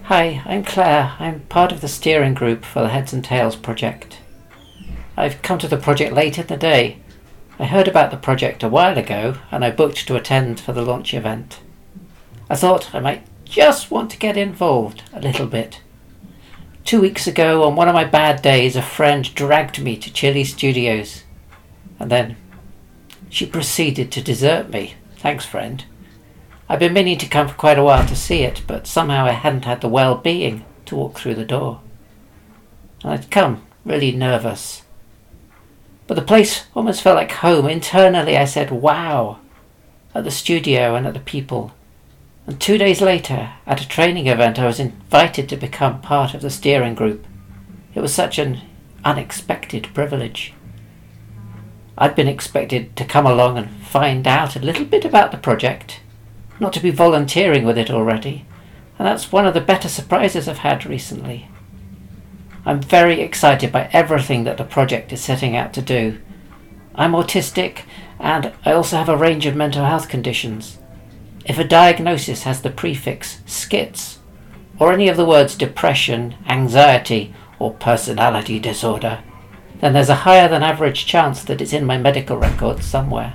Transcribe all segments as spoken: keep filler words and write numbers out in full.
Hi, I'm Claire. I'm part of the steering group for the Heads and Tails project. I've come to the project late in the day. I heard about the project a while ago and I booked to attend for the launch event. I thought I might just want to get involved a little bit. Two weeks ago, on one of my bad days, a friend dragged me to Chili Studios. And then she proceeded to desert me. Thanks, friend. I've been meaning to come for quite a while to see it, but somehow I hadn't had the well-being to walk through the door. And I'd come really nervous. But the place almost felt like home. Internally I said, wow, at the studio and at the people. And two days later, at a training event, I was invited to become part of the steering group. It was such an unexpected privilege. I'd been expected to come along and find out a little bit about the project, not to be volunteering with it already, and that's one of the better surprises I've had recently. I'm very excited by everything that the project is setting out to do. I'm autistic, and I also have a range of mental health conditions. If a diagnosis has the prefix schiz, or any of the words depression, anxiety, or personality disorder, then there's a higher than average chance that it's in my medical records somewhere.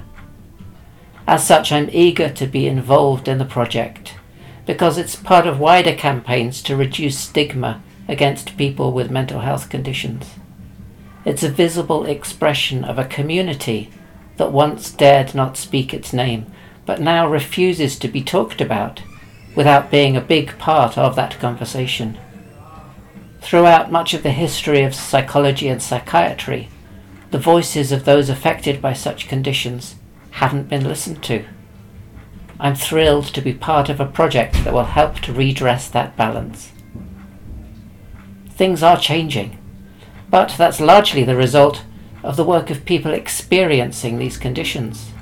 As such, I'm eager to be involved in the project, because it's part of wider campaigns to reduce stigma against people with mental health conditions. It's a visible expression of a community that once dared not speak its name, but now refuses to be talked about without being a big part of that conversation. Throughout much of the history of psychology and psychiatry, the voices of those affected by such conditions haven't been listened to. I'm thrilled to be part of a project that will help to redress that balance. Things are changing, but that's largely the result of the work of people experiencing these conditions.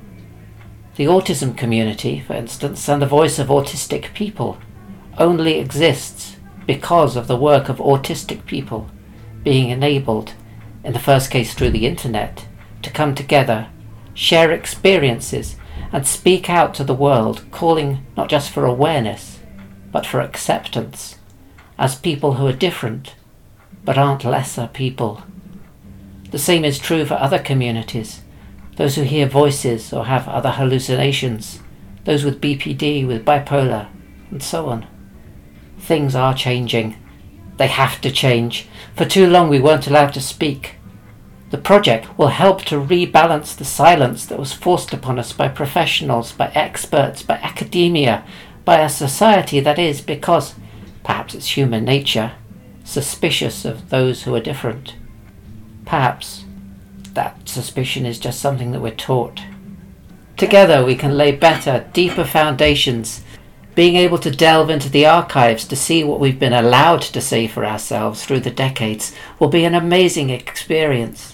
The autism community, for instance, and the voice of autistic people only exists because of the work of autistic people being enabled, in the first case through the internet, to come together, share experiences, and speak out to the world, calling not just for awareness, but for acceptance, as people who are different, but aren't lesser people. The same is true for other communities, those who hear voices or have other hallucinations, those with B P D, with bipolar, and so on. Things are changing. They have to change. For too long we weren't allowed to speak. The project will help to rebalance the silence that was forced upon us by professionals, by experts, by academia, by a society that is, because, perhaps it's human nature, suspicious of those who are different. Perhaps that suspicion is just something that we're taught. Together we can lay better, deeper foundations, being able to delve into the archives to see what we've been allowed to say for ourselves through the decades will be an amazing experience.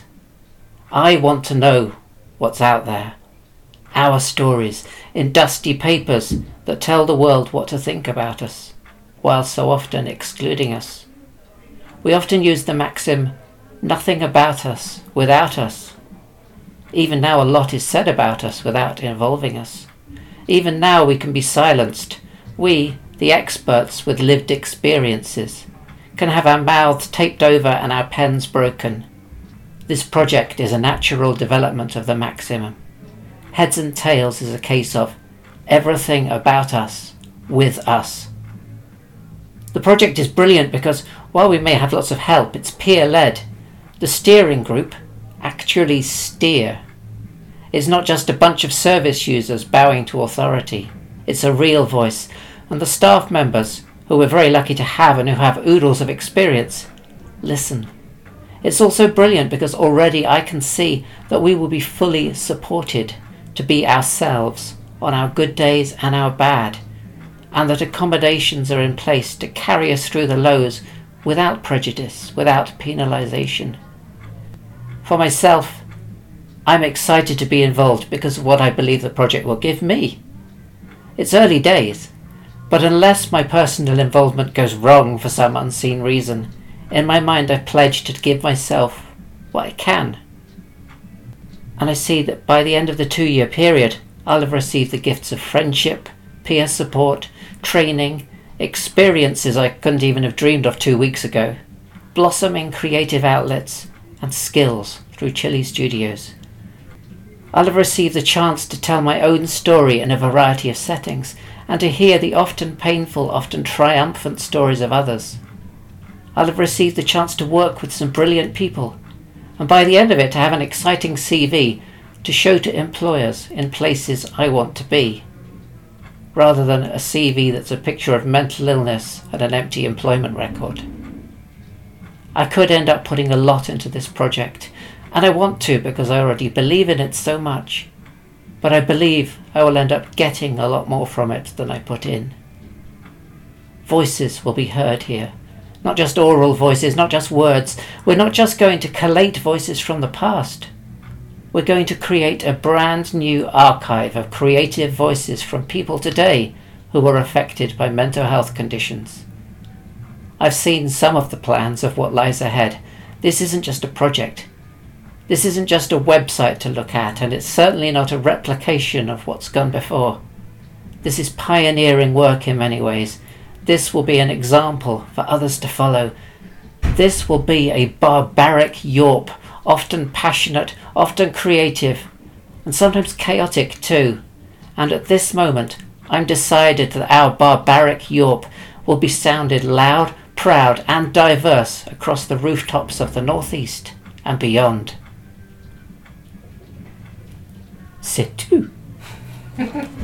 I want to know what's out there. Our stories in dusty papers that tell the world what to think about us, while so often excluding us. We often use the maxim, nothing about us without us. Even now a lot is said about us without involving us. Even now we can be silenced. We, the experts with lived experiences, can have our mouths taped over and our pens broken. This project is a natural development of the maximum. Heads and Tails is a case of everything about us, with us. The project is brilliant because while we may have lots of help, it's peer-led. The steering group actually steer. It's not just a bunch of service users bowing to authority. It's a real voice, and the staff members, who we're very lucky to have and who have oodles of experience, listen. It's also brilliant because already I can see that we will be fully supported to be ourselves on our good days and our bad, and that accommodations are in place to carry us through the lows without prejudice, without penalisation. For myself, I'm excited to be involved because of what I believe the project will give me. It's early days, but unless my personal involvement goes wrong for some unseen reason, in my mind I pledge to give myself what I can. And I see that by the end of the two-year period, I'll have received the gifts of friendship, peer support, training, experiences I couldn't even have dreamed of two weeks ago, blossoming creative outlets and skills through Chili Studios. I'll have received the chance to tell my own story in a variety of settings and to hear the often painful, often triumphant stories of others. I'll have received the chance to work with some brilliant people, and by the end of it to have an exciting C V to show to employers in places I want to be, rather than a C V that's a picture of mental illness and an empty employment record. I could end up putting a lot into this project, and I want to because I already believe in it so much, but I believe I will end up getting a lot more from it than I put in. Voices will be heard here. Not just oral voices, not just words. We're not just going to collate voices from the past. We're going to create a brand new archive of creative voices from people today who were affected by mental health conditions. I've seen some of the plans of what lies ahead. This isn't just a project. This isn't just a website to look at, and it's certainly not a replication of what's gone before. This is pioneering work in many ways. This will be an example for others to follow. This will be a barbaric yawp, often passionate, often creative, and sometimes chaotic too. And at this moment, I'm decided that our barbaric yawp will be sounded loud, proud, and diverse across the rooftops of the Northeast and beyond. C'est tout.